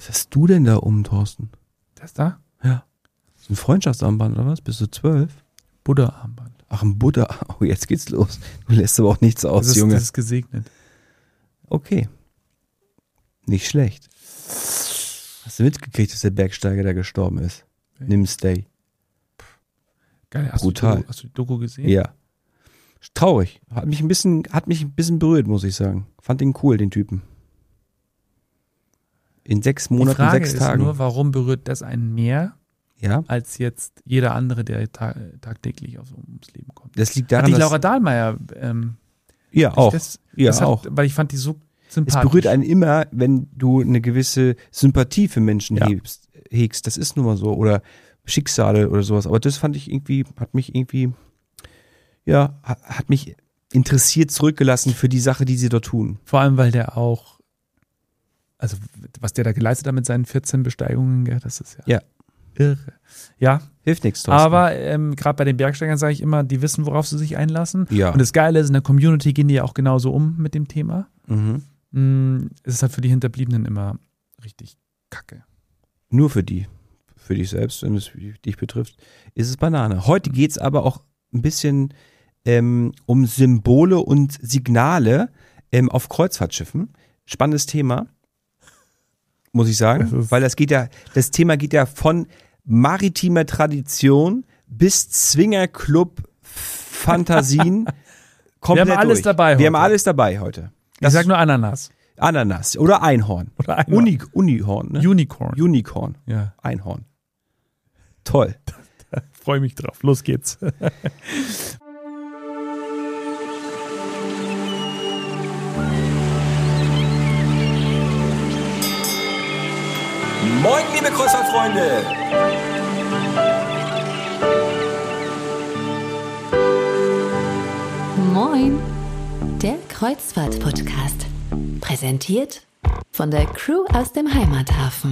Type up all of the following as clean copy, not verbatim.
Was hast du denn da Thorsten? Das da? Ja. Das ist ein Freundschaftsarmband oder was? Bist du 12? Buddha-Armband. Ach, ein Buddha. Oh, jetzt geht's los. Du lässt aber auch nichts aus, Junge. Das ist gesegnet. Okay. Nicht schlecht. Hast du mitgekriegt, dass der Bergsteiger da gestorben ist? Okay. Nimm Stay. Geil, Brutal. Hast du die Doku gesehen? Ja. Traurig. Hat mich ein bisschen berührt, muss ich sagen. Fand ihn cool, den Typen. In 6 Monaten, Die Frage 6 ist Tagen. nur, warum berührt das einen mehr, Ja. als jetzt jeder andere, der tagtäglich ums Leben kommt? Das liegt Hat daran, die Laura Dahlmeier ja, auch. weil ich fand die so sympathisch. Es berührt einen immer, wenn du eine gewisse Sympathie für Menschen hegst. Das ist nun mal so. Oder Schicksale oder sowas. Aber das fand ich irgendwie, hat mich interessiert zurückgelassen für die Sache, die sie dort tun. Vor allem, weil der auch, also was der da geleistet hat mit seinen 14 Besteigungen, das ist ja irre. Ja. Hilft nichts, Thorsten. Aber gerade bei den Bergsteigern sage ich immer, die wissen, worauf sie sich einlassen. Ja. Und das Geile ist, in der Community gehen die ja auch genauso mit dem Thema. Mhm. Es ist halt für die Hinterbliebenen immer richtig kacke. Nur für dich selbst, wenn es dich betrifft, ist es Banane. Heute geht es aber auch ein bisschen um Symbole und Signale auf Kreuzfahrtschiffen. Spannendes Thema, muss ich sagen, weil das Thema geht ja von maritimer Tradition bis Zwingerclub Fantasien komplett Wir haben alles durch. dabei heute. Wir haben alles dabei heute. Ich sag nur Ananas. Ananas oder Einhorn. Oder Einhorn. Unihorn. Ne? Unicorn. Ja. Einhorn. Toll. Freue mich drauf. Los geht's. Moin, liebe Kreuzfahrtfreunde! Moin, der Kreuzfahrt-Podcast. Präsentiert von der Crew aus dem Heimathafen.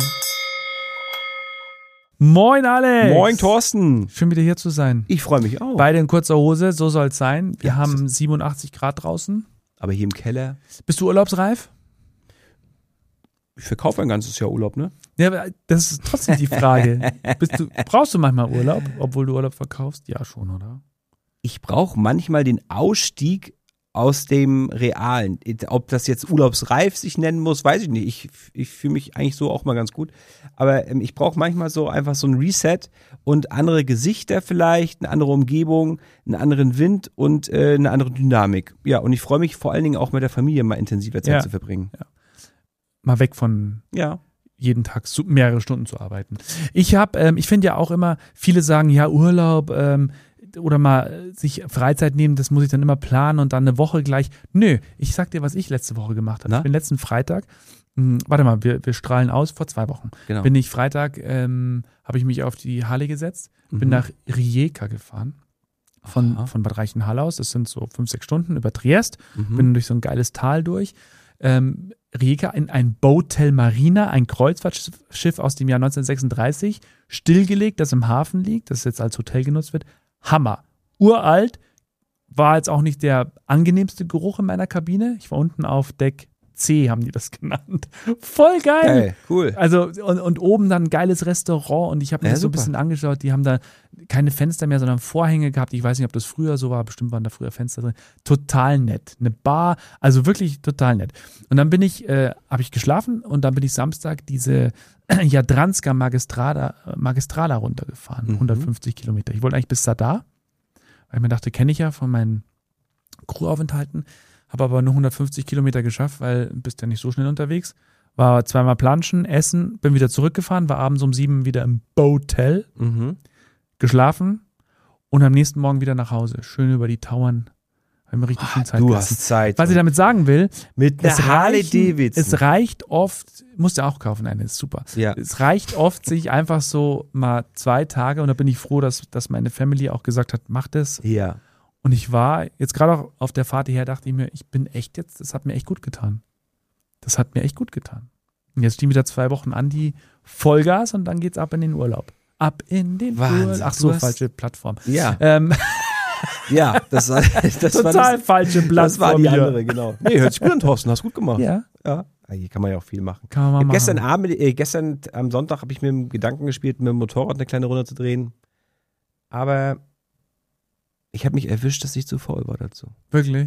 Moin Alex! Moin Thorsten! Schön wieder hier zu sein. Ich freue mich auch. Beide in kurzer Hose, so soll es sein. Wir Ja, haben 87 Grad draußen. Aber hier im Keller, Bist du urlaubsreif? ich verkaufe ein ganzes Jahr Urlaub, ne? Ja, aber das ist trotzdem die Frage. Brauchst du manchmal Urlaub, obwohl du Urlaub verkaufst? Ja, schon, oder? Ich brauche manchmal den Ausstieg aus dem Realen. Ob das jetzt urlaubsreif sich nennen muss, weiß ich nicht. Ich fühle mich eigentlich so auch mal ganz gut. Aber ich brauche manchmal so einfach so ein Reset und andere Gesichter vielleicht, eine andere Umgebung, einen anderen Wind und eine andere Dynamik. Ja, und ich freue mich vor allen Dingen auch mit der Familie mal intensiver Zeit zu verbringen. Ja. Mal weg von jeden Tag mehrere Stunden zu arbeiten. Ich finde ja auch immer, viele sagen, ja, Urlaub oder mal sich Freizeit nehmen, das muss ich dann immer planen und dann eine Woche gleich. Nö, ich sag dir, was ich letzte Woche gemacht habe. Na? Ich bin letzten Freitag, warte mal, wir strahlen aus, vor 2 Wochen. Genau. Bin ich Freitag, habe ich mich auf die Harley gesetzt, bin nach Rijeka gefahren. Von Bad Reichenhall aus, das sind so 5-6 Stunden über Triest, bin durch so ein geiles Tal durch. Rijeka in ein Boatel Marina, ein Kreuzfahrtschiff aus dem Jahr 1936, stillgelegt, das im Hafen liegt, das jetzt als Hotel genutzt wird. Hammer. Uralt, war jetzt auch nicht der angenehmste Geruch in meiner Kabine. Ich war unten auf Deck C, haben die das genannt. Voll geil. Geil, cool. Also und oben dann ein geiles Restaurant und ich habe mir das so ein bisschen angeschaut, die haben da keine Fenster mehr, sondern Vorhänge gehabt. Ich weiß nicht, ob das früher so war, bestimmt waren da früher Fenster drin. Total nett. Eine Bar, also wirklich total nett. Und dann habe ich geschlafen und dann bin ich Samstag diese Jadranska Magistrala runtergefahren, 150 Kilometer. Ich wollte eigentlich bis Zadar, weil ich mir dachte, kenne ich ja von meinen Crewaufenthalten. Habe aber nur 150 Kilometer geschafft, weil bist ja nicht so schnell unterwegs. War 2-mal planschen, essen, bin wieder zurückgefahren, war abends um 7 wieder im Boatel, geschlafen und am nächsten Morgen wieder nach Hause. Schön über die Tauern. Haben wir richtig viel Zeit Du gelassen. hast Zeit. Was ich damit sagen will, mit einer Harley-Davidson. Es reicht oft, musst du auch kaufen, eine ist super. Ja. Es reicht oft, sich einfach so mal 2 Tage, und da bin ich froh, dass meine Family auch gesagt hat, mach das. Ja. Und ich war jetzt gerade auch auf der Fahrt hierher, dachte ich mir, das hat mir echt gut getan. Das hat mir echt gut getan. Und jetzt stehen wieder 2 Wochen an, die Vollgas und dann geht's ab in den Urlaub. Ab in den Urlaub. Ach so, falsche Plattform. Ja. Ja, das total falsche Plattform. Das war die andere, genau. Nee, hört sich gut an, Thorsten, hast gut gemacht. Ja. Hier kann man ja auch viel machen. Kann man mal machen. Gestern am Sonntag habe ich mir im Gedanken gespielt, mit dem Motorrad eine kleine Runde zu drehen. Aber ich habe mich erwischt, dass ich zu faul war dazu. Wirklich?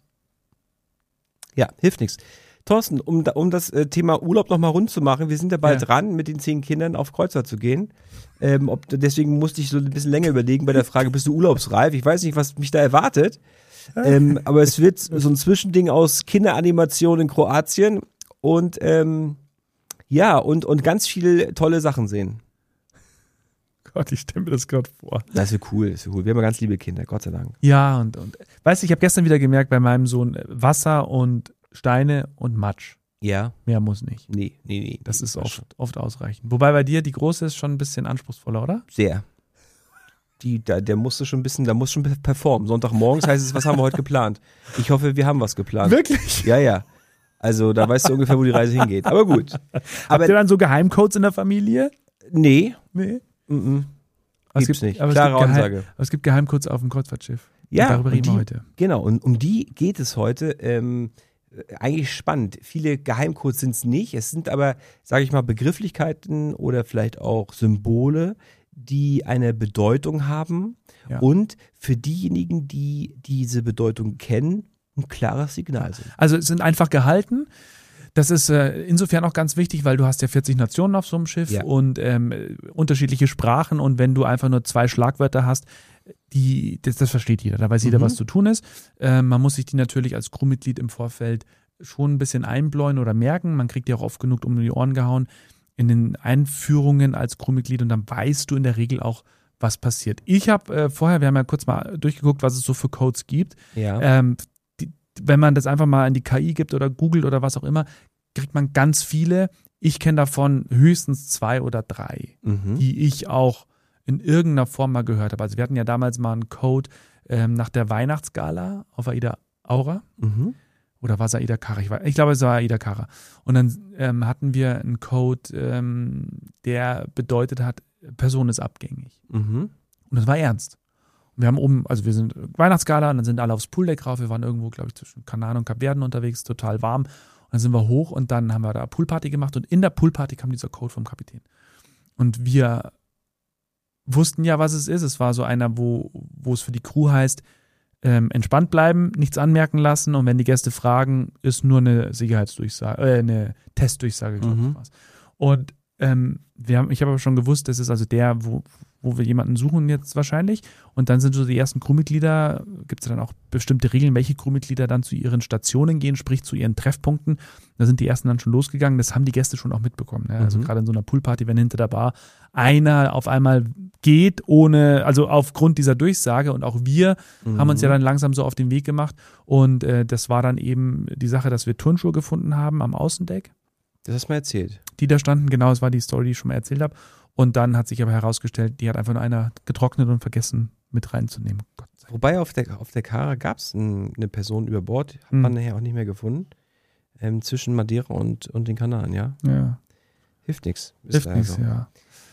Ja, hilft nichts. Thorsten, um das Thema Urlaub nochmal rund zu machen, wir sind ja bald dran, mit den 10 Kindern auf Kreuzfahrt zu gehen. Deswegen musste ich so ein bisschen länger überlegen bei der Frage, bist du urlaubsreif? Ich weiß nicht, was mich da erwartet. Aber es wird so ein Zwischending aus Kinderanimation in Kroatien und und ganz viele tolle Sachen sehen. Gott, ich stelle mir das gerade vor. Das ist cool. Wir haben ja ganz liebe Kinder, Gott sei Dank. Ja, und weißt du, ich habe gestern wieder gemerkt bei meinem Sohn, Wasser und Steine und Matsch. Ja. Mehr muss nicht. Nee. Das ist oft ausreichend. Wobei bei dir, die Große ist schon ein bisschen anspruchsvoller, oder? Sehr. Der musste schon ein bisschen, da muss schon performen. Sonntagmorgens heißt es, was haben wir heute geplant? Ich hoffe, wir haben was geplant. Wirklich? Ja. Also da weißt du ungefähr, wo die Reise hingeht. Aber gut. Habt ihr dann so Geheimcodes in der Familie? Nee. Gibt's nicht. Klare Ansage. Aber es gibt Geheimcodes auf dem Kreuzfahrtschiff. Ja. Und darüber reden wir heute. Genau, und um die geht es heute. Eigentlich spannend. Viele Geheimcodes sind es nicht. Es sind aber, sage ich mal, Begrifflichkeiten oder vielleicht auch Symbole, die eine Bedeutung haben und für diejenigen, die diese Bedeutung kennen, ein klares Signal sind. Also es sind einfach gehalten. Das ist insofern auch ganz wichtig, weil du hast ja 40 Nationen auf so einem Schiff und unterschiedliche Sprachen und wenn du einfach nur 2 Schlagwörter hast, das versteht jeder, da weiß jeder, was zu tun ist. Man muss sich die natürlich als Crewmitglied im Vorfeld schon ein bisschen einbläuen oder merken. Man kriegt die auch oft genug um die Ohren gehauen in den Einführungen als Crewmitglied und dann weißt du in der Regel auch, was passiert. Ich habe vorher, wir haben ja kurz mal durchgeguckt, was es so für Codes gibt. Ja. Wenn man das einfach mal in die KI gibt oder googelt oder was auch immer, kriegt man ganz viele. Ich kenne davon höchstens 2 oder 3, die ich auch in irgendeiner Form mal gehört habe. Also wir hatten ja damals mal einen Code nach der Weihnachtsgala auf Aida Aura. Oder war es Aida Cara? Ich glaube, es war Aida Cara. Und dann hatten wir einen Code, der bedeutet hat, Person ist abgängig. Und das war ernst. Und wir haben oben, also wir sind Weihnachtsgala und dann sind alle aufs Pooldeck rauf. Wir waren irgendwo, glaube ich, zwischen Kanaren und Kapverden unterwegs, total warm. Und dann sind wir hoch und dann haben wir da Poolparty gemacht und in der Poolparty kam dieser Code vom Kapitän. Und wir wussten ja, was es ist. Es war so einer, wo es für die Crew heißt, entspannt bleiben, nichts anmerken lassen und wenn die Gäste fragen, ist nur eine Sicherheitsdurchsage, eine Testdurchsage, glaube ich was. Und ich habe aber schon gewusst, das ist also der, wo wir jemanden suchen jetzt wahrscheinlich. Und dann sind so die ersten Crewmitglieder, gibt es dann auch bestimmte Regeln, welche Crewmitglieder dann zu ihren Stationen gehen, sprich zu ihren Treffpunkten. Da sind die ersten dann schon losgegangen. Das haben die Gäste schon auch mitbekommen. Ne? Also gerade in so einer Poolparty, wenn hinter der Bar einer auf einmal geht, also aufgrund dieser Durchsage. Und auch wir haben uns ja dann langsam so auf den Weg gemacht. Und das war dann eben die Sache, dass wir Turnschuhe gefunden haben am Außendeck. Das hast du mir erzählt. Die da standen, genau, das war die Story, die ich schon mal erzählt habe. Und dann hat sich aber herausgestellt, die hat einfach nur einer getrocknet und vergessen mit reinzunehmen. Gott sei Dank. Wobei auf der Cara gab es eine Person über Bord, hat man nachher auch nicht mehr gefunden, zwischen Madeira und den Kanaren, ja? Ja. Hilft nichts. Hilft nichts, ja.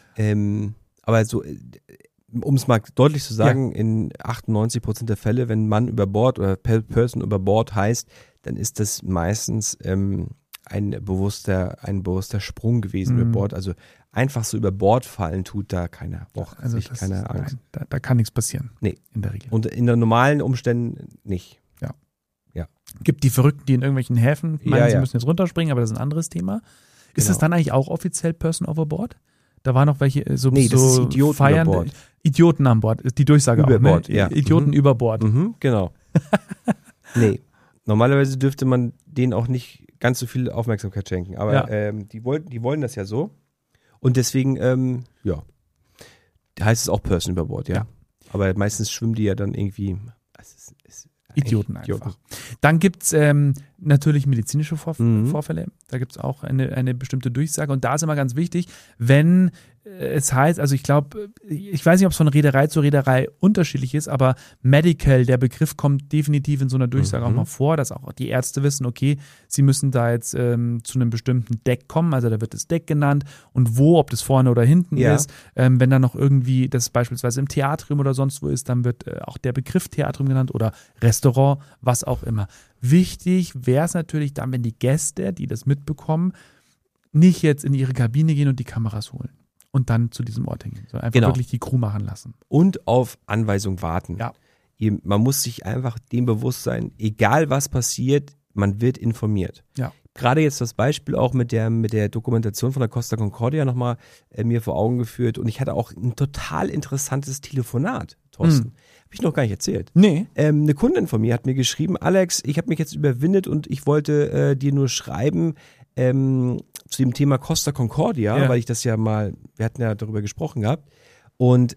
Aber so, um es mal deutlich zu sagen, in 98% der Fälle, wenn Mann über Bord oder Person über Bord heißt, dann ist das meistens ein bewusster Sprung gewesen über Bord. Also einfach so über Bord fallen tut da keiner. Keine Angst. Nein, da kann nichts passieren. Nee. In der Regel. Und in den normalen Umständen nicht. Ja. Gibt die Verrückten, die in irgendwelchen Häfen meinen, sie müssen jetzt runterspringen, aber das ist ein anderes Thema. Ist das dann eigentlich auch offiziell Person overboard? Da waren noch welche das ist Idioten feiern. über Bord. Idioten an Bord, ist die Durchsage über auch. Bord, ne? ja. Idioten über Bord. Genau. Nee. Normalerweise dürfte man denen auch nicht ganz so viel Aufmerksamkeit schenken. Aber die wollen das ja so. Und deswegen, heißt es auch Person über Bord, ja. Aber meistens schwimmen die ja dann irgendwie. Idioten einfach. Dann gibt es natürlich medizinische Vorfälle. Da gibt es auch eine bestimmte Durchsage. Und da ist immer ganz wichtig, wenn es heißt, also ich glaube, ich weiß nicht, ob es von Reederei zu Reederei unterschiedlich ist, aber Medical, der Begriff kommt definitiv in so einer Durchsage auch mal vor, dass auch die Ärzte wissen, okay, sie müssen da jetzt zu einem bestimmten Deck kommen, also da wird das Deck genannt und wo, ob das vorne oder hinten ist. Wenn da noch irgendwie das beispielsweise im Theatrium oder sonst wo ist, dann wird auch der Begriff Theatrium genannt oder Restaurant, was auch immer. Wichtig wäre es natürlich dann, wenn die Gäste, die das mitbekommen, nicht jetzt in ihre Kabine gehen und die Kameras holen und dann zu diesem Ort hingehen, sondern einfach wirklich die Crew machen lassen. Und auf Anweisung warten. Ja. Man muss sich einfach dem bewusst sein, egal was passiert, man wird informiert. Ja. Gerade jetzt das Beispiel auch mit der Dokumentation von der Costa Concordia nochmal mir vor Augen geführt und ich hatte auch ein total interessantes Telefonat, Thorsten. Habe ich noch gar nicht erzählt. Nee. Eine Kundin von mir hat mir geschrieben, Alex, ich habe mich jetzt überwindet und ich wollte dir nur schreiben, zu dem Thema Costa Concordia, weil ich das ja mal, wir hatten ja darüber gesprochen gehabt und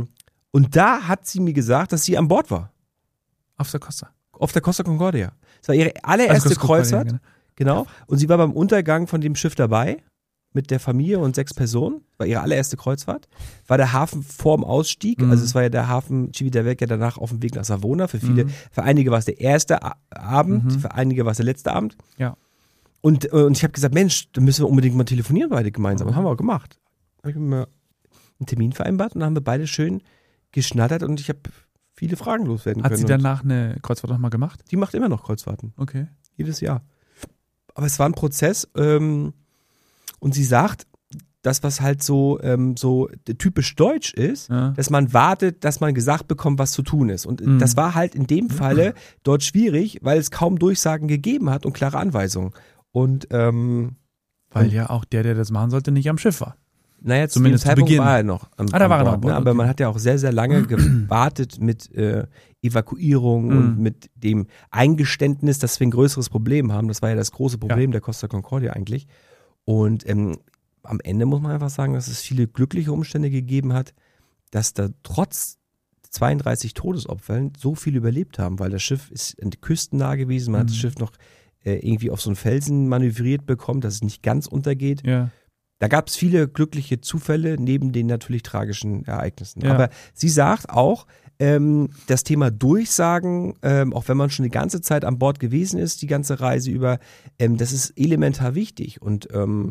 da hat sie mir gesagt, dass sie an Bord war. Auf der Costa? Auf der Costa Concordia. Das war ihre allererste Kreuzfahrt. Genau. Und sie war beim Untergang von dem Schiff dabei, mit der Familie und 6 Personen. War ihre allererste Kreuzfahrt. War der Hafen vorm Ausstieg. Also es war ja der Hafen Civitavecchia danach auf dem Weg nach Savona. Für viele, für einige war es der erste Abend, für einige war es der letzte Abend. Ja. Und ich habe gesagt, Mensch, da müssen wir unbedingt mal telefonieren beide gemeinsam. Das haben wir auch gemacht. Habe ich mir einen Termin vereinbart und dann haben wir beide schön geschnattert und ich habe viele Fragen loswerden können. Hat sie danach eine Kreuzfahrt nochmal gemacht? Die macht immer noch Kreuzfahrten. Okay. Jedes Jahr. Aber es war ein Prozess und sie sagt, das, was halt so typisch deutsch ist, dass man wartet, dass man gesagt bekommt, was zu tun ist. Und das war halt in dem Falle dort schwierig, weil es kaum Durchsagen gegeben hat und klare Anweisungen. Und weil ja auch der das machen sollte, nicht am Schiff war. Naja, zumindest zum Zeitpunkt war er noch am da war Bord, ne? Aber man hat ja auch sehr, sehr lange gewartet mit Evakuierung und mit dem Eingeständnis, dass wir ein größeres Problem haben. Das war ja das große Problem der Costa Concordia eigentlich. Und am Ende muss man einfach sagen, dass es viele glückliche Umstände gegeben hat, dass da trotz 32 Todesopfern so viele überlebt haben, weil das Schiff ist küstennah gewesen. Man hat das Schiff noch irgendwie auf so einen Felsen manövriert bekommen, dass es nicht ganz untergeht. Ja. Da gab es viele glückliche Zufälle neben den natürlich tragischen Ereignissen. Ja. Aber sie sagt auch, das Thema Durchsagen, auch wenn man schon die ganze Zeit an Bord gewesen ist, die ganze Reise über, das ist elementar wichtig. Und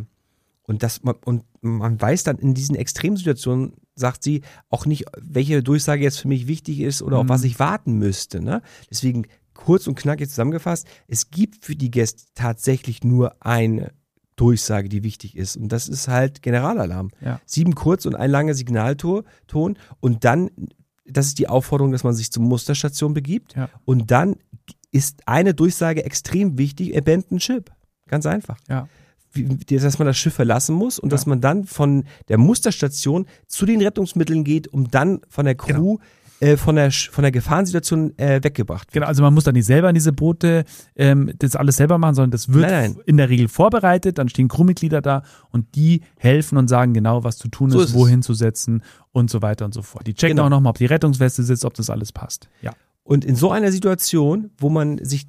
man weiß dann in diesen Extremsituationen, sagt sie, auch nicht, welche Durchsage jetzt für mich wichtig ist oder auf was ich warten müsste. Ne? Deswegen kurz und knackig zusammengefasst, es gibt für die Gäste tatsächlich nur eine Durchsage, die wichtig ist. Und das ist halt Generalalarm. Ja. 7 kurz und ein langer Signalton und dann, das ist die Aufforderung, dass man sich zur Musterstation begibt und dann ist eine Durchsage extrem wichtig, abandon ship. Ganz einfach. Ja. Dass man das Schiff verlassen muss und dass man dann von der Musterstation zu den Rettungsmitteln geht, um dann von der Crew von der Gefahrensituation weggebracht wird. Genau, also man muss dann nicht selber in diese Boote das alles selber machen, sondern das wird in der Regel vorbereitet, dann stehen Crewmitglieder da und die helfen und sagen genau, was zu tun ist, wohin zu setzen und so weiter und so fort. Die checken auch nochmal, ob die Rettungsweste sitzt, ob das alles passt. Ja. Und in so einer Situation, wo man sich,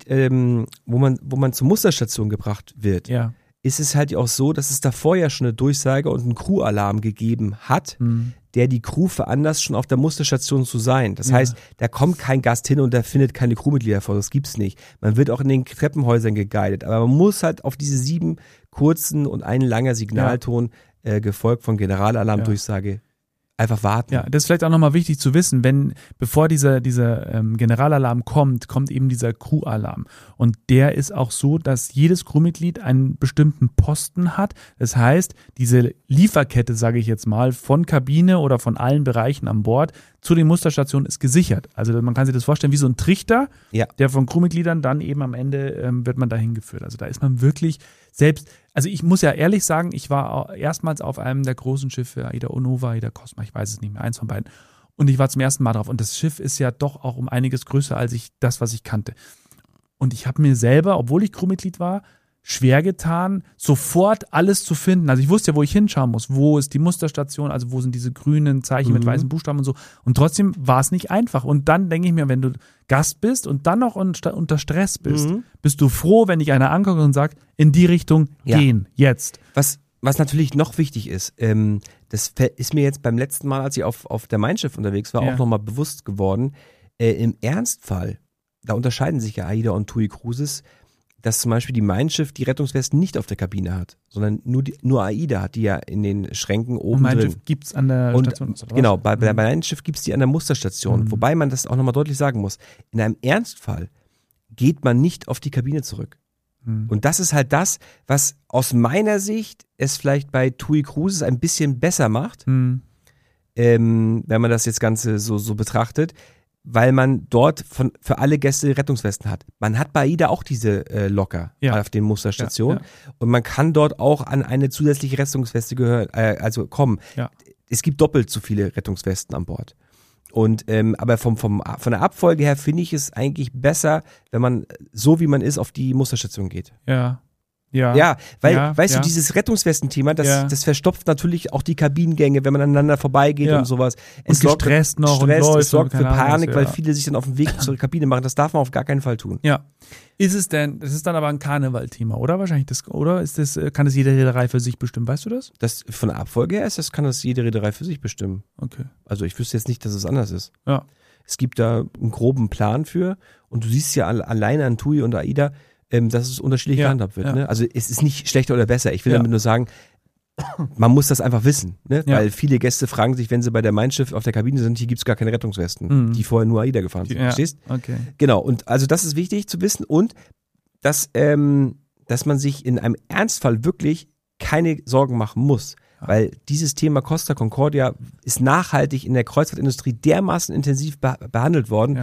wo man zur Musterstation gebracht wird, ist es halt auch so, dass es davor ja schon eine Durchsage und einen Crew-Alarm gegeben hat, der die Crew veranlasst, schon auf der Musterstation zu sein. Das heißt, da kommt kein Gast hin und der findet keine Crewmitglieder vor. Das gibt's nicht. Man wird auch in den Treppenhäusern geguidet. Aber man muss halt auf diese 7 kurzen und ein langer Signalton gefolgt von Generalalarmdurchsage einfach warten. Ja, das ist vielleicht auch nochmal wichtig zu wissen, bevor dieser Generalalarm kommt eben dieser Crew-Alarm. Und der ist auch so, dass jedes Crewmitglied einen bestimmten Posten hat. Das heißt, diese Lieferkette, sage ich jetzt mal, von Kabine oder von allen Bereichen an Bord zu den Musterstationen ist gesichert. Also man kann sich das vorstellen wie so ein Trichter, der von Crewmitgliedern dann eben am Ende wird man dahin geführt. Also da ist man wirklich selbst, also ich muss ja ehrlich sagen, ich war erstmals auf einem der großen Schiffe, Aida Nova, Aida Cosma, ich weiß es nicht mehr, eins von beiden. Und ich war zum ersten Mal drauf. Und das Schiff ist ja doch auch um einiges größer als was ich kannte. Und ich habe mir selber, obwohl ich Crewmitglied war, schwer getan, sofort alles zu finden. Also ich wusste ja, wo ich hinschauen muss. Wo ist die Musterstation? Also wo sind diese grünen Zeichen mit weißen Buchstaben und so. Und trotzdem war es nicht einfach. Und dann denke ich mir, wenn du Gast bist und dann noch unter Stress bist, bist du froh, wenn dich einer anguckt und sagt, in die Richtung gehen, jetzt. Was was natürlich noch wichtig ist, das ist mir jetzt beim letzten Mal, als ich auf der Mein Schiff unterwegs war, auch nochmal bewusst geworden, im Ernstfall, da unterscheiden sich ja AIDA und TUI Cruises, dass zum Beispiel die Mein Schiff die Rettungswesten nicht auf der Kabine hat, sondern nur AIDA hat die ja in den Schränken oben Mein drin. Schiff gibt es an der Station. Oder Genau, bei Mein Schiff gibt es die an der Musterstation, wobei man das auch nochmal deutlich sagen muss. In einem Ernstfall geht man nicht auf die Kabine zurück. Und das ist halt das, was aus meiner Sicht es vielleicht bei TUI Cruises ein bisschen besser macht, wenn man das jetzt Ganze so betrachtet, weil man dort für alle Gäste Rettungswesten hat. Man hat bei AIDA auch diese locker auf den Musterstationen und man kann dort auch an eine zusätzliche Rettungsweste kommen. Ja. Es gibt doppelt so viele Rettungswesten an Bord. Und aber von der Abfolge her finde ich es eigentlich besser, wenn man so wie man ist auf die Musterstation geht. Ja, weil, weißt du, dieses Rettungswesten-Thema, das verstopft natürlich auch die Kabinengänge, wenn man aneinander vorbeigeht und sowas. Es gestresst noch und läuft. Es sorgt für Panik, weil viele sich dann auf den Weg zur Kabine machen. Das darf man auf gar keinen Fall tun. Ja. Das ist dann aber ein Karneval-Thema, oder? Wahrscheinlich kann das jede Reederei für sich bestimmen, weißt du das? Das von der Abfolge her kann das jede Reederei für sich bestimmen. Okay. Also ich wüsste jetzt nicht, dass es anders ist. Ja. Es gibt da einen groben Plan für und du siehst ja alleine an TUI und AIDA, dass es unterschiedlich gehandhabt wird. Ne? Also es ist nicht schlechter oder besser. Ich will damit nur sagen, man muss das einfach wissen. Ne? Weil viele Gäste fragen sich, wenn sie bei der Mein Schiff auf der Kabine sind, hier gibt es gar keine Rettungswesten, die vorher nur AIDA gefahren sind. Verstehst? Okay. Genau, und also das ist wichtig zu wissen und dass man sich in einem Ernstfall wirklich keine Sorgen machen muss. Weil dieses Thema Costa Concordia ist nachhaltig in der Kreuzfahrtindustrie dermaßen intensiv behandelt worden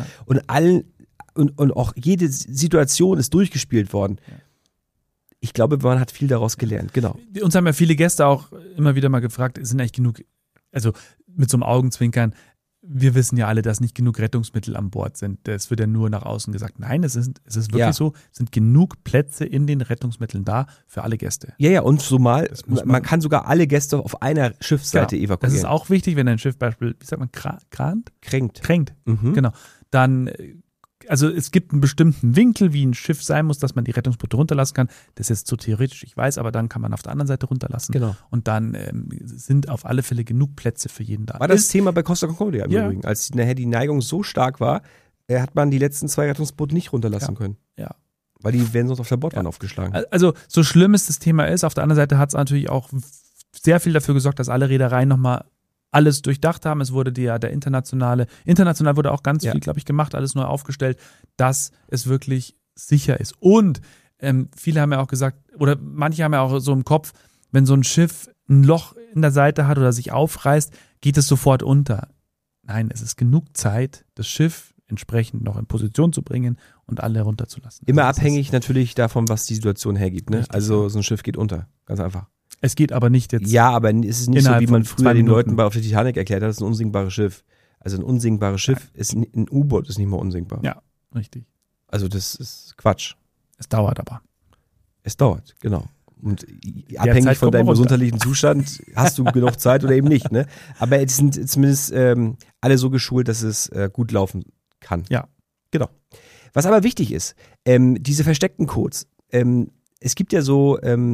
und auch jede Situation ist durchgespielt worden. Ich glaube, man hat viel daraus gelernt, genau. Uns haben ja viele Gäste auch immer wieder mal gefragt, sind eigentlich genug, also mit so einem Augenzwinkern, wir wissen ja alle, dass nicht genug Rettungsmittel an Bord sind. Das wird ja nur nach außen gesagt. Nein, es ist wirklich so, es sind genug Plätze in den Rettungsmitteln da für alle Gäste. Ja, und zumal, man kann sogar alle Gäste auf einer Schiffsseite evakuieren. Das ist auch wichtig, wenn ein Schiff beispielsweise, wie sagt man, kränkt. Genau. Dann also es gibt einen bestimmten Winkel, wie ein Schiff sein muss, dass man die Rettungsboote runterlassen kann. Das ist jetzt so theoretisch, ich weiß, aber dann kann man auf der anderen Seite runterlassen. Genau. Und dann sind auf alle Fälle genug Plätze für jeden da. War das Thema bei Costa Concordia im Übrigen. Als nachher die Neigung so stark war, hat man die letzten 2 Rettungsboote nicht runterlassen können. Ja. Weil die werden sonst auf der Bordwand aufgeschlagen. Also so schlimm es das Thema ist, auf der anderen Seite hat es natürlich auch sehr viel dafür gesorgt, dass alle Reedereien nochmal alles durchdacht haben. Es wurde der international wurde auch ganz viel, glaube ich, gemacht, alles neu aufgestellt, dass es wirklich sicher ist. Und viele haben ja auch gesagt, oder manche haben ja auch so im Kopf, wenn so ein Schiff ein Loch in der Seite hat oder sich aufreißt, geht es sofort unter. Nein, es ist genug Zeit, das Schiff entsprechend noch in Position zu bringen und alle runterzulassen. Immer abhängig natürlich davon, was die Situation hergibt. Ne? Richtig, also so ein Schiff geht unter, ganz einfach. Es geht aber nicht jetzt. Ja, aber es ist nicht so, wie man früher den Leuten auf der Titanic erklärt hat, das ist ein unsinkbares Schiff. Also ein unsinkbares Schiff ist ein U-Boot ist nicht mehr unsinkbar. Ja, richtig. Also das ist Quatsch. Es dauert aber. Es dauert, genau. Und abhängig von deinem gesundheitlichen Zustand hast du genug Zeit oder eben nicht. Ne? Aber es sind zumindest alle so geschult, dass es gut laufen kann. Ja. Genau. Was aber wichtig ist, diese versteckten Codes. Es gibt ja so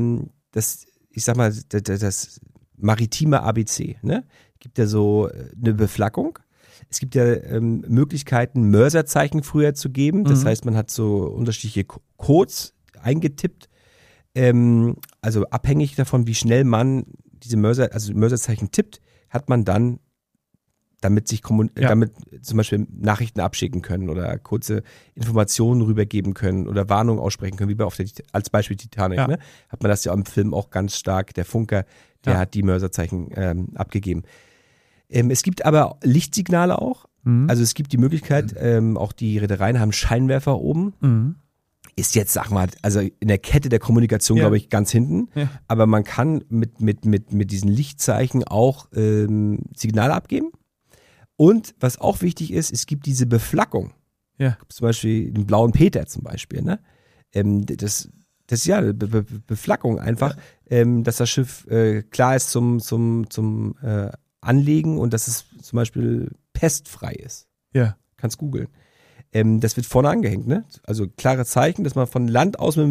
ich sag mal, das maritime ABC, ne? Es gibt ja so eine Beflaggung. Es gibt ja Möglichkeiten, Mörserzeichen früher zu geben. Das heißt, man hat so unterschiedliche Codes eingetippt. Also abhängig davon, wie schnell man diese Mörserzeichen tippt, hat man dann damit zum Beispiel Nachrichten abschicken können oder kurze Informationen rübergeben können oder Warnungen aussprechen können, wie als Beispiel Titanic. Ja. Ne? Hat man das ja im Film auch ganz stark, der Funker, der hat die Mörserzeichen abgegeben. Es gibt aber Lichtsignale auch. Also es gibt die Möglichkeit, auch die Reedereien haben Scheinwerfer oben. Ist jetzt, sag mal, also in der Kette der Kommunikation, glaube ich, ganz hinten. Ja. Aber man kann mit diesen Lichtzeichen auch Signale abgeben. Und was auch wichtig ist, es gibt diese Beflaggung. Ja. Zum Beispiel den blauen Peter zum Beispiel. Ne? Das ist ja eine Beflaggung einfach, dass das Schiff klar ist zum Anlegen und dass es zum Beispiel pestfrei ist. Ja. Kannst googeln. Das wird vorne angehängt, ne? Also klare Zeichen, dass man von Land aus mit dem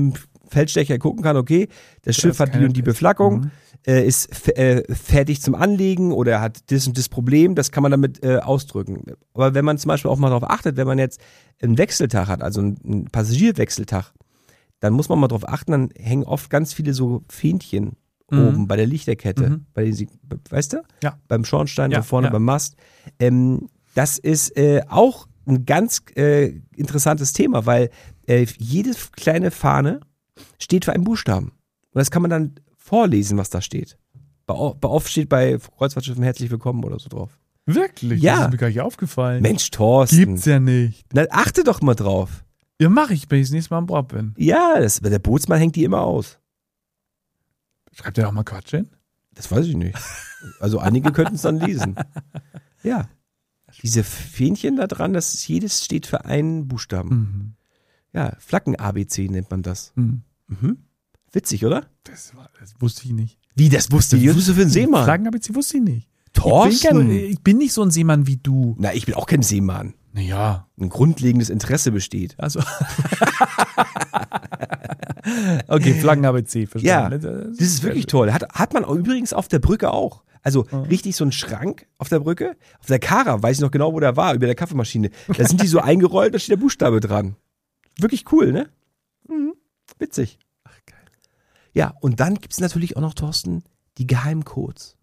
Feldstecher gucken kann, okay, das Schiff hat die und die Beflaggung, ist fertig zum Anlegen oder hat das und das Problem, das kann man damit ausdrücken. Aber wenn man zum Beispiel auch mal darauf achtet, wenn man jetzt einen Wechseltag hat, also einen Passagierwechseltag, dann muss man mal darauf achten, dann hängen oft ganz viele so Fähnchen oben bei der Lichterkette, weißt du? Ja. Beim Schornstein, da vorne beim Mast. Das ist auch ein ganz interessantes Thema, weil jede kleine Fahne steht für einen Buchstaben. Und das kann man dann vorlesen, was da steht. Oft steht bei Kreuzfahrtschiffen herzlich willkommen oder so drauf. Wirklich? Ja. Das ist mir gar nicht aufgefallen. Mensch, Thorsten. Gibt's ja nicht. Na, achte doch mal drauf. Ja, mach ich, wenn ich das nächste Mal an Bord bin. Ja, der Bootsmann hängt die immer aus. Schreibt der auch mal Quatsch hin? Das weiß ich nicht. Also einige könnten es dann lesen. Ja. Diese Fähnchen da dran, jedes steht für einen Buchstaben. Ja, Flaggen-ABC nennt man das. Witzig, oder? Das wusste ich nicht. Wie, das wusste ich? Was bist du für ein Seemann? Flaggen-ABC wusste ich nicht. Thorsten? Ich bin nicht so ein Seemann wie du. Na, ich bin auch kein Seemann. Naja. Ein grundlegendes Interesse besteht. Also. Okay, Flaggen-ABC. Ja, das ist wirklich toll. Hat man übrigens auf der Brücke auch. Also richtig so ein Schrank auf der Brücke. Auf der Kara, weiß ich noch genau, wo der war, über der Kaffeemaschine. Da sind die so eingerollt, da steht der Buchstabe dran. Wirklich cool, ne? Witzig. Ach, geil. Ja, und dann gibt es natürlich auch noch, Thorsten, die Geheimcodes.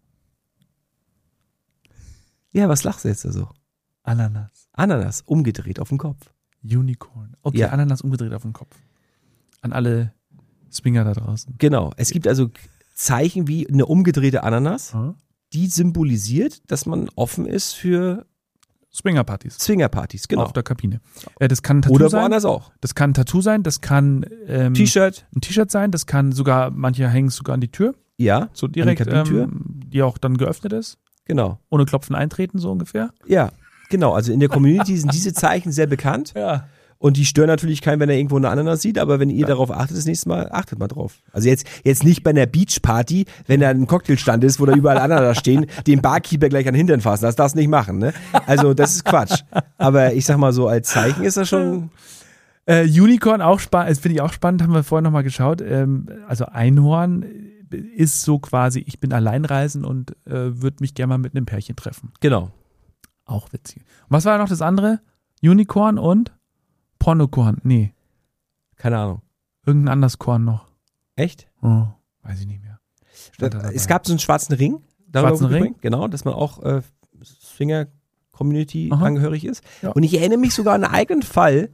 Ja, was lachst du jetzt da so? Ananas, umgedreht auf den Kopf. Unicorn. Okay, Ja. Ananas umgedreht auf den Kopf. An alle Swinger da draußen. Genau, es gibt also Zeichen wie eine umgedrehte Ananas, die symbolisiert, dass man offen ist für Swingerpartys. Swingerpartys, genau. Auf der Kabine. Das kann ein Tattoo Oder sein. woanders auch. Das kann ein Tattoo sein, das kann T-Shirt. ein T-Shirt sein, das kann sogar, manche hängen es sogar an die Tür, Ja, so direkt, an die Kabinentür. die auch dann geöffnet ist, Genau. ohne Klopfen eintreten, so ungefähr. Ja, genau. Also in der Community sind diese Zeichen sehr bekannt. Ja. Und die stören natürlich keinen, wenn er irgendwo eine Ananas sieht, aber wenn ihr darauf achtet, das nächste Mal, achtet mal drauf. Also jetzt nicht bei einer Beachparty, wenn da ein Cocktailstand ist, wo da überall Ananas stehen, den Barkeeper gleich an den Hintern fassen. Das darfst du nicht machen, ne? Also das ist Quatsch. Aber ich sag mal so, als Zeichen ist das schon... Unicorn auch spannend, das finde ich auch spannend, haben wir vorher nochmal geschaut. Also Einhorn ist so quasi, ich bin alleinreisend und würde mich gerne mal mit einem Pärchen treffen. Genau. Auch witzig. Und was war noch das andere? Unicorn und Pornokorn? Nee, Keine Ahnung. irgendein anderes Korn noch. Echt? Oh, weiß ich nicht mehr. Stand da dabei. Es gab so einen schwarzen Ring. Schwarzen Ring? Übrigens, genau, dass man auch Swinger-Community Aha. angehörig ist. Ja. Und ich erinnere mich sogar an einen eigenen Fall,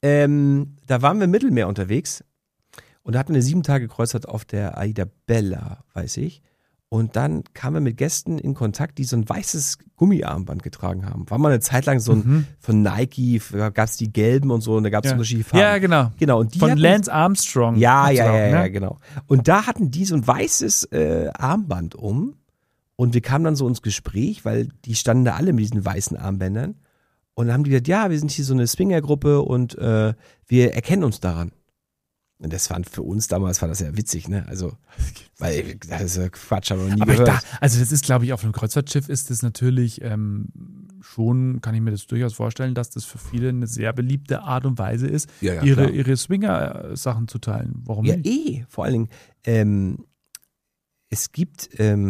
da waren wir im Mittelmeer unterwegs und da hatten wir eine 7-Tage-Kreuzfahrt auf der Aida Bella, weiß ich. Und dann kamen wir mit Gästen in Kontakt, die so ein weißes Gummiarmband getragen haben. War mal eine Zeit lang so ein, von Nike, gab es die gelben und so, und da gab es unterschiedliche Farben. Ja, genau. Genau. Und die Von hatten- Lance Armstrong. Ja, Gab's auch, ja, ne? genau. Und da hatten die so ein weißes Armband um und wir kamen dann so ins Gespräch, weil die standen da alle mit diesen weißen Armbändern und dann haben die gesagt, ja, wir sind hier so eine Swingergruppe und wir erkennen uns daran. Und das war für uns damals, war das ja witzig, ne? Also, weil das ist ja Quatsch, haben wir noch nie Aber gehört. also das ist, glaube ich, auf einem Kreuzfahrtschiff ist das natürlich schon, kann ich mir das durchaus vorstellen, dass das für viele eine sehr beliebte Art und Weise ist, Ja, ja, klar. ihre Swinger-Sachen zu teilen. Warum Ja, nicht? vor allen Dingen, es gibt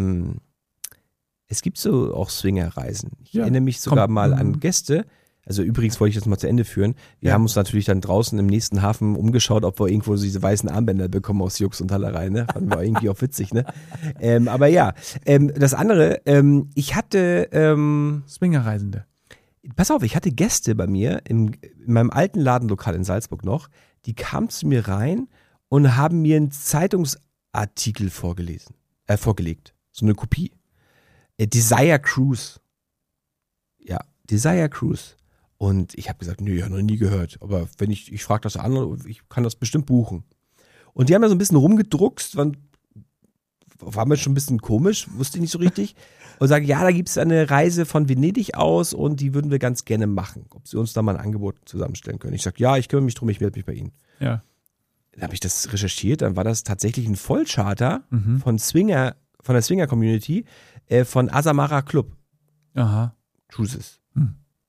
so auch Swingerreisen. Ich Ja, erinnere mich sogar kommt, mal an Gäste. Also übrigens wollte ich das mal zu Ende führen. Wir haben uns natürlich dann draußen im nächsten Hafen umgeschaut, ob wir irgendwo so diese weißen Armbänder bekommen aus Jux und Hallerei. Ne? Fanden wir irgendwie auch witzig. Ne? Aber ja, das andere, ich hatte, Swingerreisende. pass auf, ich hatte Gäste bei mir in meinem alten Ladenlokal in Salzburg noch, die kamen zu mir rein und haben mir einen Zeitungsartikel vorgelegt. So eine Kopie. Desire Cruise. Ja, Desire Cruise. Und ich habe gesagt, nö, ich habe noch nie gehört. Aber wenn ich frage das an, ich kann das bestimmt buchen. Und die haben ja so ein bisschen rumgedruckst, war mir schon ein bisschen komisch, wusste ich nicht so richtig. Und sagen, ja, da gibt es eine Reise von Venedig aus und die würden wir ganz gerne machen. Ob sie uns da mal ein Angebot zusammenstellen können. Ich sage, ja, ich kümmere mich drum, ich melde mich bei Ihnen. Ja. Dann habe ich das recherchiert, dann war das tatsächlich ein Vollcharter von der Swinger-Community von Asamara Club Aha. Cruises.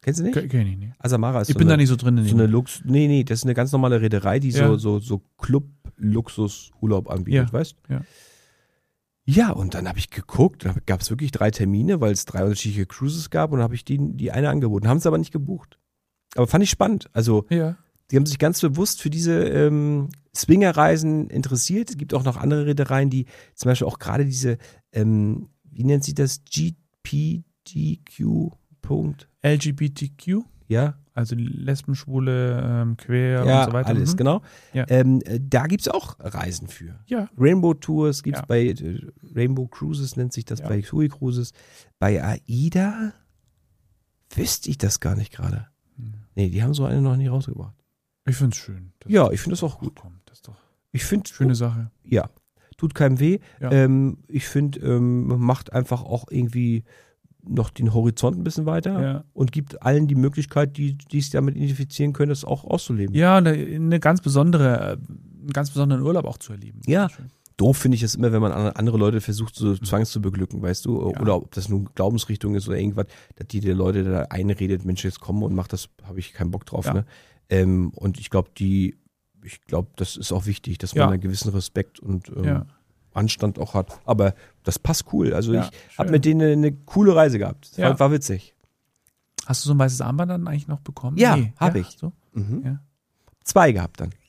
Kennst du nicht? Kenn ich nicht. Asamara ist Ich bin da nicht so drin. So eine Nee, das ist eine ganz normale Reederei, die Ja. so Club-Luxus-Urlaub anbietet, weißt du? Ja. Ja, und dann habe ich geguckt, da gab es wirklich 3 Termine, weil es 3 unterschiedliche Cruises gab und dann habe ich die eine angeboten. Haben sie aber nicht gebucht. Aber fand ich spannend. Also, Ja. die haben sich ganz bewusst für diese Swinger-Reisen interessiert. Es gibt auch noch andere Reedereien, die zum Beispiel auch gerade diese, wie nennt sich das? GPDQ. LGBTQ, Ja, also Lesben, Schwule, Queer ja, und so weiter. alles, Mhm. genau. Ja. Da gibt es auch Reisen für. Ja. Rainbow Tours gibt es Ja. bei Rainbow Cruises, nennt sich das, Ja. bei TUI Cruises. Bei AIDA wüsste ich das gar nicht gerade. Nee, die haben so eine noch nie rausgebracht. Ich finde es schön. Ja, ich finde das auch gut. Komm, das ist doch Ich finde, schöne Sache. ja, tut keinem weh. Ja. Ich finde, macht einfach auch irgendwie noch den Horizont ein bisschen weiter Ja. und gibt allen die Möglichkeit, die sich damit identifizieren können, das auch auszuleben. Ja, einen ganz besonderen Urlaub auch zu erleben. Ja. Schön. Doof finde ich es immer, wenn man andere Leute versucht, so zwangs zu beglücken, weißt du? Ja. Oder ob das nun Glaubensrichtung ist oder irgendwas, dass die Leute da einredet, Mensch, jetzt komm und mach das, habe ich keinen Bock drauf. Ja. Ne? Und ich glaube, das ist auch wichtig, dass man Ja. einen gewissen Respekt und Ja. Anstand auch hat. Aber das passt cool. Also Ja, ich habe schön. mit denen eine coole Reise gehabt. Ja. War witzig. Hast du so ein weißes Armband dann eigentlich noch bekommen? Ja, hab ich. Hast du? Mhm. Ja. 2 gehabt dann.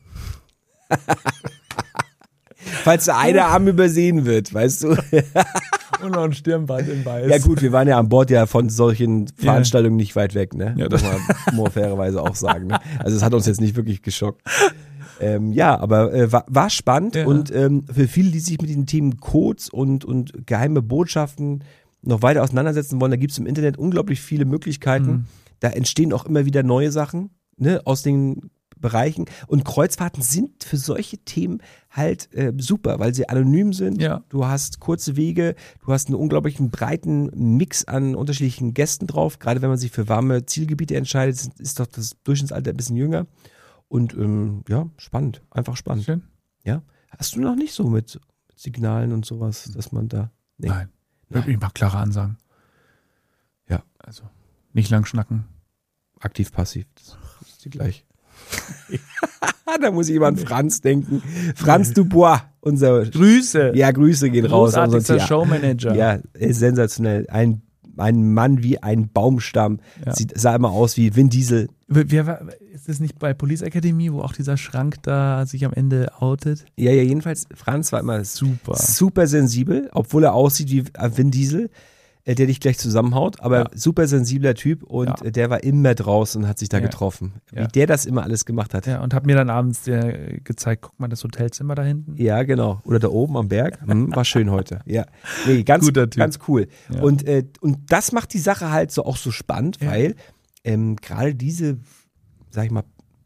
Falls der eine Arm übersehen wird, weißt du. Und noch ein Stirnband in weiß. Ja gut, wir waren ja an Bord ja von solchen Veranstaltungen nicht weit weg, ne? Ja, Muss man fairerweise auch sagen. Ne? Also es hat uns jetzt nicht wirklich geschockt. Ja, aber war spannend Ja. und für viele, die sich mit den Themen Codes und geheime Botschaften noch weiter auseinandersetzen wollen, da gibt es im Internet unglaublich viele Möglichkeiten. Mhm. Da entstehen auch immer wieder neue Sachen, ne, aus den Bereichen. Und Kreuzfahrten sind für solche Themen halt super, weil sie anonym sind. Ja. Du hast kurze Wege, du hast einen unglaublichen breiten Mix an unterschiedlichen Gästen drauf. Gerade wenn man sich für warme Zielgebiete entscheidet, ist doch das Durchschnittsalter ein bisschen jünger. Und ja, spannend, einfach spannend. Schön. Ja. Hast du noch nicht so mit Signalen und sowas, dass man da. Nee. Nein. Ich mache klare Ansagen. Ja. Also nicht lang schnacken. Aktiv, passiv. Das ist die gleich. Da muss ich immer an Franz denken. Franz Dubois, unser. Grüße. Ja, Grüße gehen raus. an unser Großartigster Tier. Showmanager. Ja, ist sensationell. Ein Mann wie ein Baumstamm. Ja. Sah immer aus wie Vin Diesel. Ist das nicht bei Police Academy, wo auch dieser Schrank da sich am Ende outet? Ja, jedenfalls, Franz war immer Super. super sensibel, obwohl er aussieht wie Vin Diesel, der dich gleich zusammenhaut, aber Ja. super sensibler Typ und Ja. der war immer draußen und hat sich da Ja. getroffen. Wie Ja. der das immer alles gemacht hat. Ja, und hat mir dann abends gezeigt, guck mal, das Hotelzimmer da hinten. Ja, genau. Oder da oben am Berg. War schön heute. Ja. Nee, ganz, Guter Typ. ganz cool. Ja. Und das macht die Sache halt so auch so spannend, Ja. weil gerade diese, sag ich mal,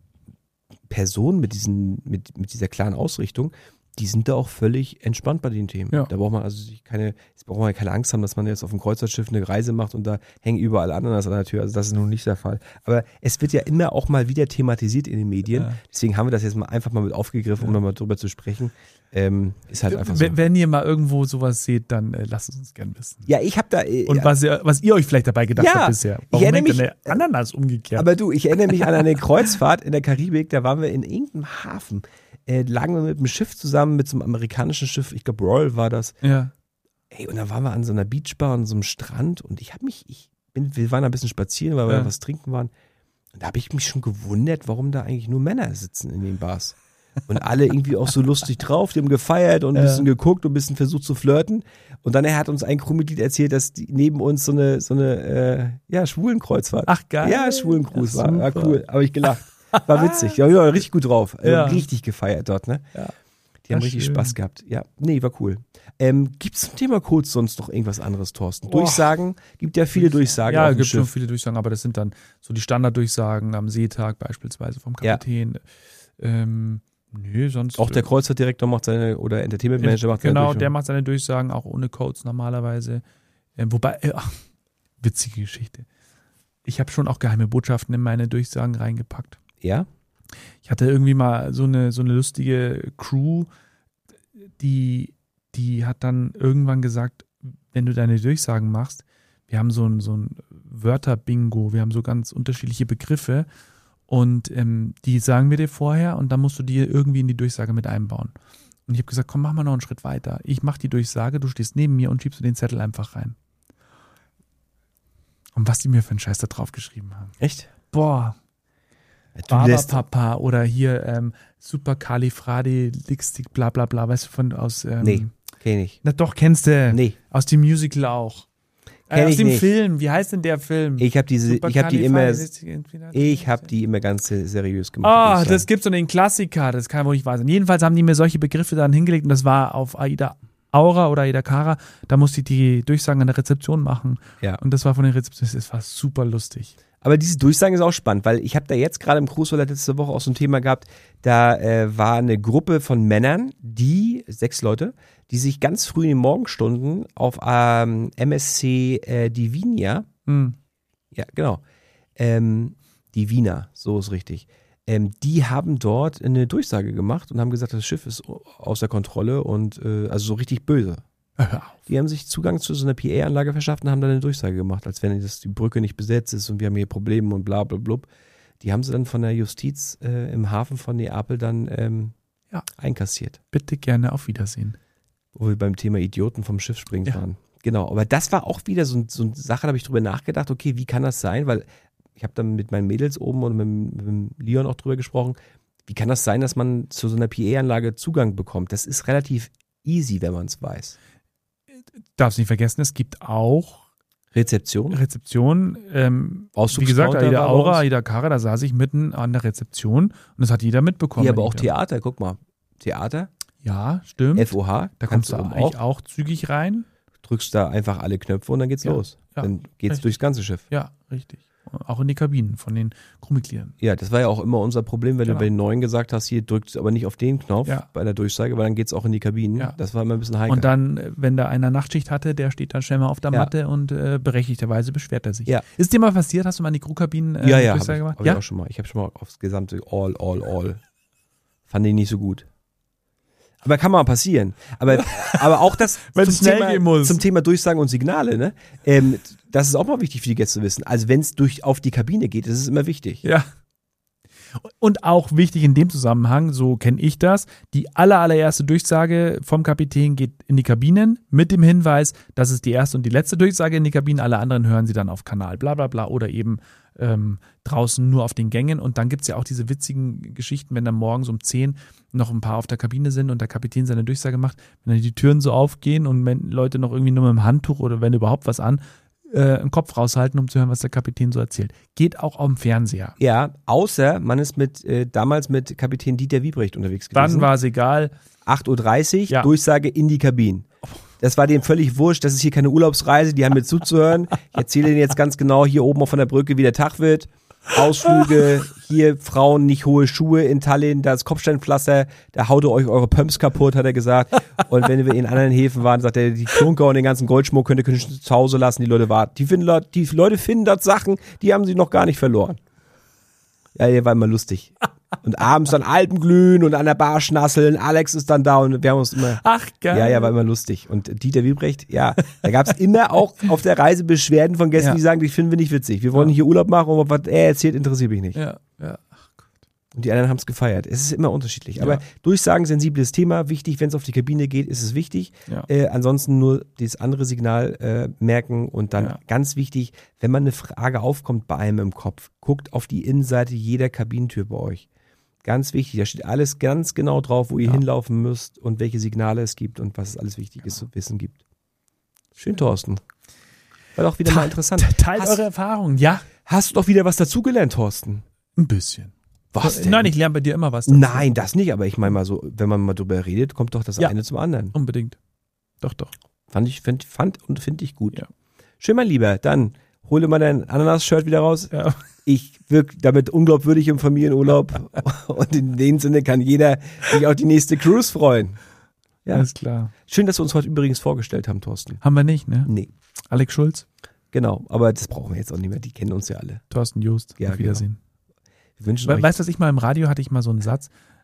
Personen mit dieser klaren Ausrichtung, die sind da auch völlig entspannt bei den Themen. Ja. Da braucht man keine Angst haben, dass man jetzt auf dem Kreuzfahrtschiff eine Reise macht und da hängen überall Ananas an der Tür. Also das ist nun nicht der Fall. Aber es wird ja immer auch mal wieder thematisiert in den Medien. Ja. Deswegen haben wir das jetzt mal einfach mal mit aufgegriffen, um nochmal drüber zu sprechen. Ist halt einfach so. Wenn ihr mal irgendwo sowas seht, dann lasst es uns gern wissen. Ja, ich habe da. Und was ihr euch vielleicht dabei gedacht Ja, habt bisher. ich Warum erinnere hängt mich- denn eine Ananas umgekehrt? Aber du, ich erinnere mich an eine Kreuzfahrt in der Karibik, da waren wir in irgendeinem Hafen. Lagen wir mit einem Schiff zusammen, mit so einem amerikanischen Schiff, ich glaube Royal war das. ja. Ey, und da waren wir an so einer Beachbar, an so einem Strand und wir waren ein bisschen spazieren, weil wir Ja. was trinken waren. Und da habe ich mich schon gewundert, warum da eigentlich nur Männer sitzen in den Bars. Und alle irgendwie auch so lustig drauf, die haben gefeiert und ein bisschen geguckt und ein bisschen versucht zu flirten. Und dann hat uns ein Crewmitglied erzählt, dass neben uns so eine Schwulenkreuzfahrt. Ach, geil. Ja, Schwulencruise Ja, war super. cool. Habe ich gelacht. War witzig. Ja, wir waren richtig gut drauf. Ja. Richtig gefeiert dort, ne? Ja. Die haben Ja, richtig schön. Spaß gehabt. Ja, nee, war cool. Gibt es zum Thema Codes sonst noch irgendwas anderes, Thorsten? Boah. Durchsagen? Gibt ja viele Durchsagen Ja, auf es dem gibt schon Schiff. viele Durchsagen, aber das sind dann so die Standarddurchsagen am Seetag beispielsweise vom Ja. Kapitän. Sonst. Auch der Kreuzfahrtdirektor macht seine, oder Entertainment Manager macht seine Genau, Durchsagen. der macht seine Durchsagen auch ohne Codes normalerweise. Witzige Geschichte. Ich habe schon auch geheime Botschaften in meine Durchsagen reingepackt. Ja? Ich hatte irgendwie mal so eine lustige Crew, die hat dann irgendwann gesagt, wenn du deine Durchsagen machst, wir haben so ein Wörter-Bingo. Wir haben so ganz unterschiedliche Begriffe und die sagen wir dir vorher und dann musst du die irgendwie in die Durchsage mit einbauen. Und ich habe gesagt, komm, mach mal noch einen Schritt weiter. Ich mache die Durchsage, du stehst neben mir und schiebst du den Zettel einfach rein. Und was die mir für einen Scheiß da drauf geschrieben haben. Echt? Boah. Papa oder hier Supercalifragilistik, bla bla bla, weißt du, aus nee, kenn ich nicht. Na doch, kennst du. Nee. Aus dem Musical auch. Aus dem Film. Wie heißt denn der Film? Ich habe die immer ganz seriös gemacht. Ah, das gibt's so einen Klassiker, das kann wohl nicht wahr sein. Jedenfalls haben die mir solche Begriffe dann hingelegt und das war auf Aida Aura oder Aida Cara, da musste ich die Durchsagen an der Rezeption machen. Ja. Und das war von den Rezeptionisten, das war super lustig. Aber diese Durchsagen ist auch spannend, weil ich habe da jetzt gerade im Cruise letzte Woche auch so ein Thema gehabt, da war eine Gruppe von Männern, 6 Leute, die sich ganz früh in den Morgenstunden auf MSC Divina, ja genau, Divina, so ist richtig, die haben dort eine Durchsage gemacht und haben gesagt, das Schiff ist außer Kontrolle und also so richtig böse. Die haben sich Zugang zu so einer PA-Anlage verschafft und haben dann eine Durchsage gemacht, als wenn die Brücke nicht besetzt ist und wir haben hier Probleme und bla bla blub. Die haben sie dann von der Justiz im Hafen von Neapel dann einkassiert. Bitte gerne auf Wiedersehen. Wo wir beim Thema Idioten vom Schiff springen waren. Genau, aber das war auch wieder so eine Sache, da habe ich drüber nachgedacht, okay, wie kann das sein? Weil ich habe dann mit meinen Mädels oben und mit Leon auch drüber gesprochen, wie kann das sein, dass man zu so einer PA-Anlage Zugang bekommt? Das ist relativ easy, wenn man es weiß. Darfst nicht vergessen, es gibt auch Rezeption. Wie gesagt, Aida Aura, Aida Cara, da saß ich mitten an der Rezeption und das hat jeder mitbekommen. Ja, aber auch Theater, guck mal. Theater. Ja, stimmt. FOH. Da kommst du eigentlich auch zügig rein. Drückst da einfach alle Knöpfe und dann geht's los. Ja, dann geht's durchs ganze Schiff. Ja, richtig. Auch in die Kabinen von den Crewmitgliedern. Ja, das war ja auch immer unser Problem, wenn du bei den Neuen gesagt hast, hier drückt aber nicht auf den Knopf bei der Durchsage, weil dann geht's auch in die Kabinen. Ja. Das war immer ein bisschen heikel. Und dann, wenn da einer Nachtschicht hatte, der steht dann schnell mal auf der Matte und berechtigterweise beschwert er sich. Ja. Ist dir mal passiert? Hast du mal in die Crewkabinen Durchsage gemacht? Hab ich auch schon mal. Ich habe schon mal aufs gesamte All. Fand ich nicht so gut. Aber kann mal passieren. Aber auch das zum Thema Durchsagen und Signale, ne? Das ist auch mal wichtig für die Gäste zu wissen. Also wenn es auf die Kabine geht, ist es immer wichtig. Ja. Und auch wichtig in dem Zusammenhang, so kenne ich das, die allererste Durchsage vom Kapitän geht in die Kabinen mit dem Hinweis, das ist die erste und die letzte Durchsage in die Kabinen, alle anderen hören sie dann auf Kanal bla bla bla oder eben draußen nur auf den Gängen. Und dann gibt es ja auch diese witzigen Geschichten, wenn dann morgens um 10 noch ein paar auf der Kabine sind und der Kapitän seine Durchsage macht, wenn dann die Türen so aufgehen und wenn Leute noch irgendwie nur mit dem Handtuch oder wenn überhaupt was an, einen Kopf raushalten, um zu hören, was der Kapitän so erzählt. Geht auch auf dem Fernseher. Ja, außer man ist damals mit Kapitän Dieter Wiebrecht unterwegs gewesen. Dann war es egal. 8.30 Uhr, Durchsage in die Kabinen. Das war dem völlig wurscht, das ist hier keine Urlaubsreise, die haben mir zuzuhören. Ich erzähle Ihnen jetzt ganz genau hier oben von der Brücke, wie der Tag wird. Ausflüge, hier Frauen nicht hohe Schuhe in Tallinn, das Kopfsteinpflaster, da haut ihr euch eure Pumps kaputt, hat er gesagt. Und wenn wir in anderen Häfen waren, sagt er, die Klunker und den ganzen Goldschmuck könnt ihr zu Hause lassen, die Leute warten. Die Leute finden dort Sachen, die haben sie noch gar nicht verloren. Ja, der war immer lustig. Und abends dann Alpenglühen und an der Bar schnasseln. Alex ist dann da und wir haben uns immer. Ach, geil. Ja, war immer lustig. Und Dieter Wiebrecht, da gab es immer auch auf der Reise Beschwerden von Gästen, die sagen, die finden wir nicht witzig. Wir wollen hier Urlaub machen, aber was er erzählt, interessiert mich nicht. Ja. Und die anderen haben es gefeiert. Es ist immer unterschiedlich. Aber Durchsagen, sensibles Thema, wichtig, wenn es auf die Kabine geht, ist es wichtig. Ja. Ansonsten nur das andere Signal merken und dann ganz wichtig, wenn man eine Frage aufkommt bei einem im Kopf, guckt auf die Innenseite jeder Kabinentür bei euch. Ganz wichtig, da steht alles ganz genau drauf, wo ihr hinlaufen müsst und welche Signale es gibt und was es alles Wichtiges zu wissen gibt. Schön, Thorsten. War doch wieder mal interessant. Teilt eure Erfahrungen, ja. Hast du doch wieder was dazugelernt, Thorsten? Ein bisschen. Was denn? Nein, ich lerne bei dir immer was dazu. Nein, das nicht, aber ich meine mal so, wenn man mal drüber redet, kommt doch das eine zum anderen. Unbedingt. Doch. Fand und finde ich gut. Ja. Schön, mein Lieber, dann hole mal dein Ananas-Shirt wieder raus. Ja. Ich wirke damit unglaubwürdig im Familienurlaub und in dem Sinne kann jeder sich auf die nächste Cruise freuen. Ja, alles klar. Schön, dass wir uns heute übrigens vorgestellt haben, Thorsten. Haben wir nicht, ne? Nee. Alex Schulz. Genau, aber das brauchen wir jetzt auch nicht mehr, die kennen uns ja alle. Thorsten Joost, auf Wiedersehen. Genau. Wir wünschen euch. Weißt du, was ich mal im Radio hatte, ich mal so einen Satz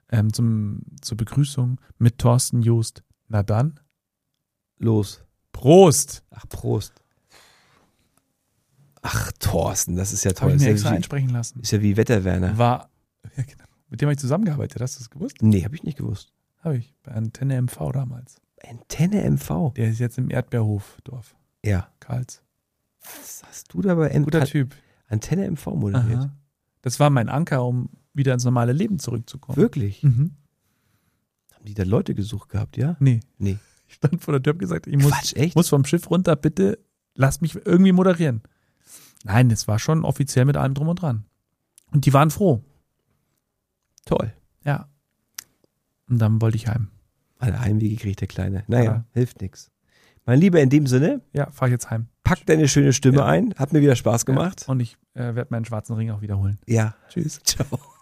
zur Begrüßung mit Thorsten Joost. Na dann. Los. Prost. Ach, Prost. Ach, Thorsten, das ist ja Habe toll. ich mir Ist extra ja, einsprechen lassen. ist ja wie Wetterwerner. Ja, genau. Mit dem habe ich zusammengearbeitet, hast du das gewusst? Nee, habe ich nicht gewusst. Habe ich, bei Antenne MV damals. Antenne MV? Der ist jetzt im Erdbeerhofdorf, Ja. Karls. Was hast du da bei Guter Typ. Antenne MV moderiert? Aha. Das war mein Anker, um wieder ins normale Leben zurückzukommen. Wirklich? Mhm. Haben die da Leute gesucht gehabt, ja? Nee. Nee. Ich stand vor der Tür und gesagt, ich Quatsch, echt? muss vom Schiff runter, bitte lass mich irgendwie moderieren. Nein, es war schon offiziell mit allem drum und dran. Und die waren froh. Toll. Ja. Und dann wollte ich heim. Alle Heimwege kriegt der Kleine. Naja, Ja. hilft nichts. Mein Lieber, in dem Sinne, Ja, fahr ich jetzt heim. pack deine schöne Stimme Ja. ein. Hat mir wieder Spaß gemacht. Und ich werde meinen schwarzen Ring auch wiederholen. Ja. Tschüss. Ciao.